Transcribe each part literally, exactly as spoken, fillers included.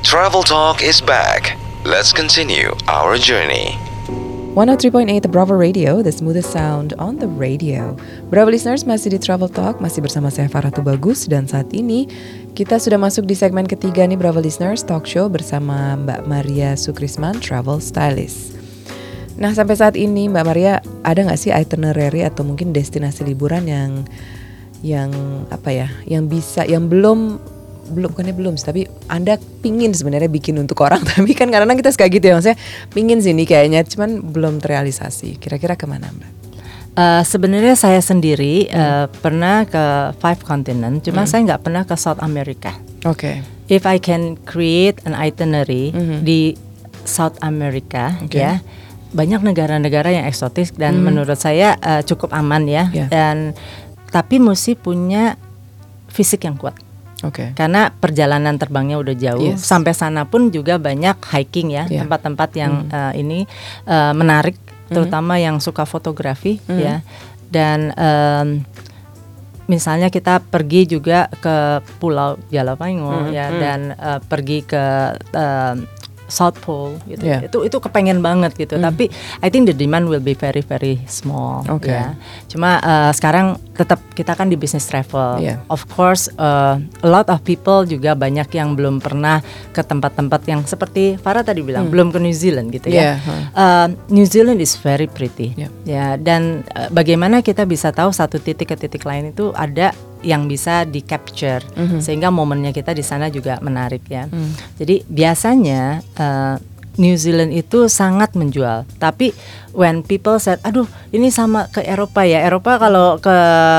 Travel Talk is back. Let's continue our journey. one oh three point eight The Bravo Radio, the smoothest sound on the radio. Bravo listeners, masih di Travel Talk, masih bersama saya Farah Tubagus. Dan saat ini kita sudah masuk di segmen ketiga nih Bravo listeners, talk show bersama Mbak Maria Sukrisman, travel stylist. Nah sampai saat ini Mbak Maria, ada gak sih itinerary atau mungkin destinasi liburan yang Yang apa ya, yang bisa, yang belum belum bukannya belum tapi Anda pingin sebenarnya bikin untuk orang, tapi kan karena kita suka gitu ya, maksudnya pingin sini kayaknya cuman belum terrealisasi. Kira-kira kemana Mbak? Uh, sebenarnya saya sendiri hmm. uh, pernah ke five continent, cuma hmm. saya nggak pernah ke South America. Oke. Okay. If I can create an itinerary hmm. di South America, okay. ya banyak negara-negara yang eksotis dan hmm. menurut saya uh, cukup aman ya, yeah. dan tapi mesti punya fisik yang kuat. Oke. Okay. Karena perjalanan terbangnya udah jauh, yes. sampai sana pun juga banyak hiking ya, yeah. tempat-tempat yang mm. uh, ini uh, menarik, terutama mm. yang suka fotografi mm. ya. Dan um, misalnya kita pergi juga ke Pulau Jalapango mm. ya, mm. dan uh, pergi ke uh, South Pole gitu, yeah. itu itu kepengen banget gitu, mm. tapi I think the demand will be very very small. Okay. Ya. Cuma uh, sekarang tetap kita kan di business travel, yeah. of course uh, a lot of people juga banyak yang belum pernah ke tempat-tempat yang seperti Farah tadi bilang, mm. belum ke New Zealand gitu yeah. ya. Uh, New Zealand is very pretty, yeah. ya. Dan uh, bagaimana kita bisa tahu satu titik ke titik lain itu ada yang bisa di capture mm-hmm. sehingga momennya kita di sana juga menarik ya. Mm. Jadi biasanya uh, New Zealand itu sangat menjual. Tapi when people said, aduh ini sama ke Eropa ya. Eropa kalau ke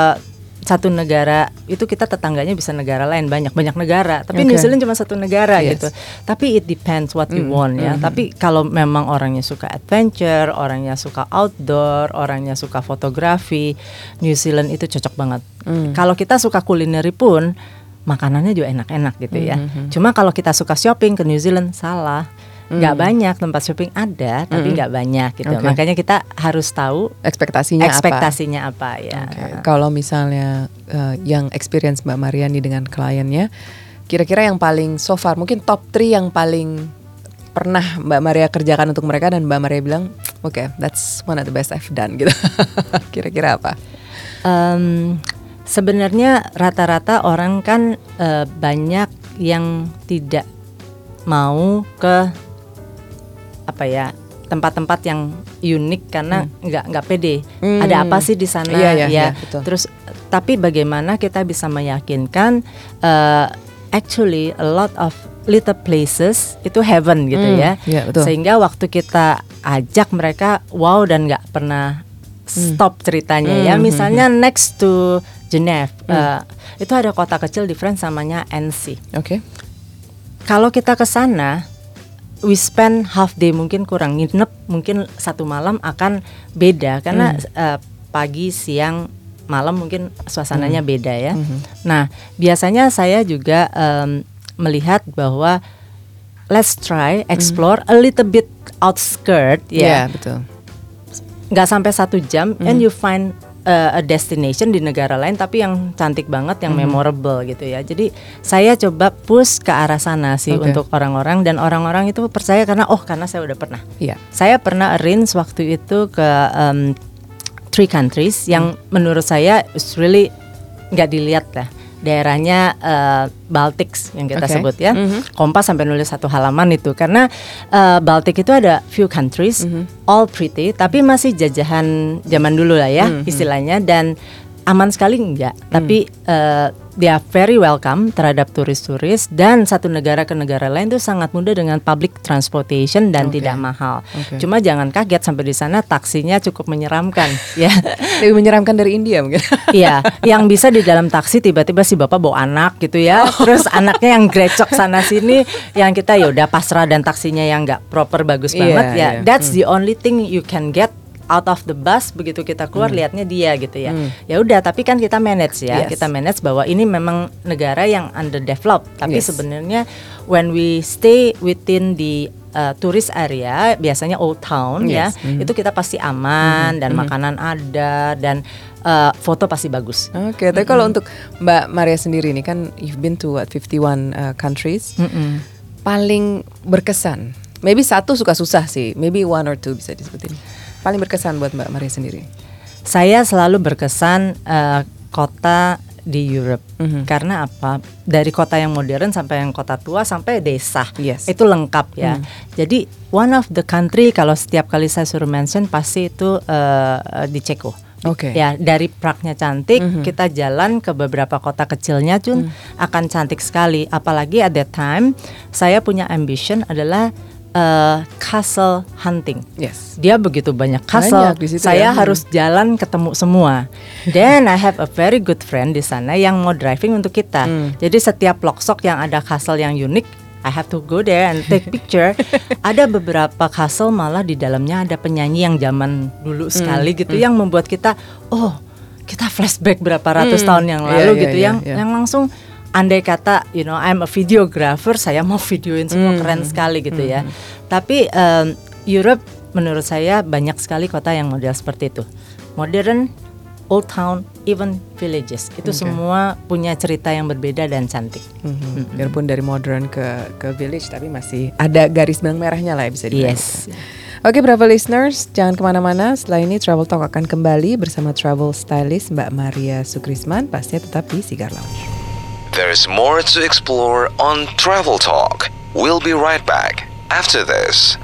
satu negara itu kita tetangganya bisa negara lain, banyak banyak negara. Tapi okay. New Zealand cuma satu negara yes. gitu. Tapi it depends what you mm. want ya. Mm-hmm. Tapi kalau memang orangnya suka adventure, orangnya suka outdoor, orangnya suka fotografi, New Zealand itu cocok banget. Mm. Kalau kita suka kulineri pun makanannya juga enak-enak gitu ya. Mm-hmm. Cuma kalau kita suka shopping ke New Zealand salah. Nggak mm. banyak tempat shopping ada, tapi nggak mm. banyak gitu. Okay. Makanya kita harus tahu ekspektasinya, ekspektasinya apa, apa ya. Okay. Kalau misalnya uh, yang experience Mbak Mariani dengan kliennya, kira-kira yang paling so far, mungkin top tiga yang paling pernah Mbak Maria kerjakan untuk mereka dan Mbak Maria bilang, oke, okay, that's one of the best I've done gitu. Kira-kira apa? Um, sebenarnya rata-rata orang kan uh, banyak yang tidak mau ke apa ya, tempat-tempat yang unik karena hmm. nggak nggak pede. Hmm. Ada apa sih di sana iya, iya, ya? iya, betul. Terus tapi bagaimana kita bisa meyakinkan uh, actually a lot of little places itu heaven gitu hmm. ya. Yeah, betul. Sehingga waktu kita ajak mereka wow dan nggak pernah stop hmm. ceritanya hmm. ya. Misalnya hmm. next to Geneva hmm. uh, itu ada kota kecil di France namanya Annecy. Oke. Okay. Kalau kita ke sana we spend half day, mungkin kurang, nginep mungkin satu malam akan beda karena mm. uh, pagi, siang, malam mungkin suasananya mm. beda ya. Mm-hmm. Nah biasanya saya juga um, melihat bahwa let's try explore mm. a little bit outskirt ya. Yeah, betul. Nggak sampai satu jam mm. and you find Uh, a destination di negara lain tapi yang cantik banget, yang mm. memorable gitu ya. Jadi saya coba push ke arah sana sih okay. untuk orang-orang, dan orang-orang itu percaya karena oh karena saya udah pernah. Yeah. Saya pernah arrange waktu itu ke um, three countries yang mm. menurut saya is really nggak dilihat lah. Daerahnya uh, Baltics yang kita okay. sebut ya. Mm-hmm. Kompas sampai nulis satu halaman itu karena uh, Baltic itu ada few countries, mm-hmm. all pretty, tapi masih jajahan zaman dulu lah ya mm-hmm. istilahnya, dan aman sekali enggak. Mm. Tapi uh, they are very welcome terhadap turis-turis, dan satu negara ke negara lain itu sangat mudah dengan public transportation dan okay. tidak mahal. Okay. Cuma jangan kaget sampai di sana taksinya cukup menyeramkan ya. Lebih menyeramkan dari India mungkin. Iya, yang bisa di dalam taksi tiba-tiba si bapak bawa anak gitu ya. Oh. Terus anaknya yang grecok sana sini, yang kita ya udah pasrah, dan taksinya yang enggak proper bagus yeah, banget ya. Yeah. That's hmm. the only thing you can get out of the bus. Begitu kita keluar hmm. lihatnya dia gitu ya. Hmm. Ya udah, tapi kan kita manage ya. Yes. Kita manage bahwa ini memang negara yang underdeveloped, tapi yes. sebenarnya when we stay within the uh, tourist area, biasanya old town yes. ya, mm-hmm. itu kita pasti aman mm-hmm. dan mm-hmm. makanan ada, dan uh, foto pasti bagus. Oke, okay, tapi mm-hmm. kalau untuk Mbak Maria sendiri nih kan you've been to what fifty-one uh, countries. Mm-hmm. paling berkesan? Maybe satu suka susah sih, maybe one or two bisa disebutin. Paling berkesan buat Mbak Maria sendiri? Saya selalu berkesan uh, kota di Europe. Mm-hmm. Karena apa? Dari kota yang modern sampai yang kota tua sampai desa. Yes. Itu lengkap ya. Mm. Jadi one of the country kalau setiap kali saya suruh mention pasti itu uh, di Ceko. Oke. Okay. Ya, dari Prague-nya cantik, mm-hmm. kita jalan ke beberapa kota kecilnya pun mm. akan cantik sekali. Apalagi at that time saya punya ambition adalah Uh, castle hunting. Yes. Dia begitu banyak castle. Banyak di situ saya ya. harus jalan ketemu semua. Then I have a very good friend di sana yang mau driving untuk kita. Hmm. Jadi setiap loksok yang ada castle yang unik, I have to go there and take picture. Ada beberapa castle malah di dalamnya ada penyanyi yang zaman dulu sekali hmm. gitu hmm. yang membuat kita, oh, kita flashback berapa ratus hmm. tahun yang lalu yeah, gitu yeah, yang yeah. yang langsung andai kata, you know, I'm a videographer, saya mau videoin semua mm. keren sekali gitu mm. ya. Tapi um, Europe menurut saya banyak sekali kota yang model seperti itu. Modern, old town, even villages. Itu okay. semua punya cerita yang berbeda dan cantik. Mm-hmm. Mm-hmm. Biarpun dari modern ke ke village, tapi masih ada garis benang merahnya lah ya bisa dibilang. Yes. Oke, okay, Bravo listeners, jangan kemana-mana. Setelah ini Travel Talk akan kembali bersama travel stylist Mbak Maria Sukrisman. Pastinya tetap di Cigar Lounge. There's more to explore on Travel Talk. We'll be right back after this.